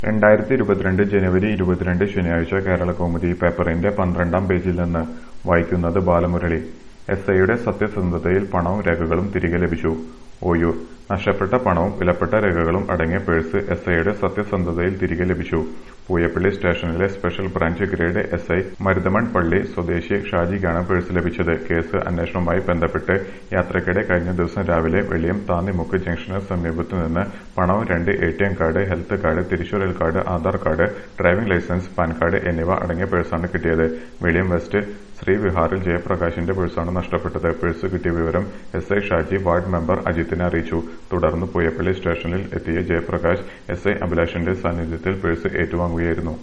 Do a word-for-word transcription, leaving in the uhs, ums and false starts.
രണ്ടായിരത്തി ഇരുപത്തിരണ്ട് ജനുവരി ഇരുപത്തിരണ്ട് ശനിയാഴ്ച കേരളകൗമുദി പേപ്പറിന്റെ പന്ത്രണ്ടാം പേജിൽ നിന്ന് വായിക്കുന്നത് ബാലമുരളി. എസ്ഐയുടെ സത്യസന്ധതയിൽ പണവും രേഖകളും തിരികെ ലഭിച്ചു. ഓയൂർ നഷ്ടപ്പെട്ട പണവും വിലപ്പെട്ട രേഖകളും അടങ്ങിയ പേഴ്സ് എസ്ഐയുടെ സത്യസന്ധതയിൽ തിരികെ ലഭിച്ചു. പൂയപ്പള്ളി സ്റ്റേഷനിലെ special branch grade SI Maruthaman Pally സ്വദേശി ഷാജിക്കാണ് പേഴ്സ് ലഭിച്ചത്. കേസ് അന്വേഷണവുമായി ബന്ധപ്പെട്ട് യാത്രയ്ക്കിടെ കഴിഞ്ഞ ദിവസം രാവിലെ വെളിയം താന്നിമുക്ക് ജംഗ്ഷന് സമീപത്തുനിന്ന് പണവും രണ്ട് A T M card, health card, തിരിച്ചറിയൽ card, Aadhaar card, driving licence, PAN card എന്നിവ അടങ്ങിയ പേഴ്സാണ് കിട്ടിയത്. വെളിയം വെസ്റ്റ് ശ്രീവിഹാറിൽ ജയപ്രകാശിന്റെ പേഴ്സാണ് നഷ്ടപ്പെട്ടത്. പേഴ്സ് കിട്ടിയ വിവരം S I Shaji ward member അജിത്തിനെ അറിയിച്ചു. തുടർന്ന് പൂയപ്പള്ളി സ്റ്റേഷനിൽ എത്തിയ ജയപ്രകാശ് എസ് ഐ അഭിലാഷിന്റെ സാന്നിധ്യത്തിൽ പേഴ്സ് ഏറ്റുവാങ്ങുകയായിരുന്നു.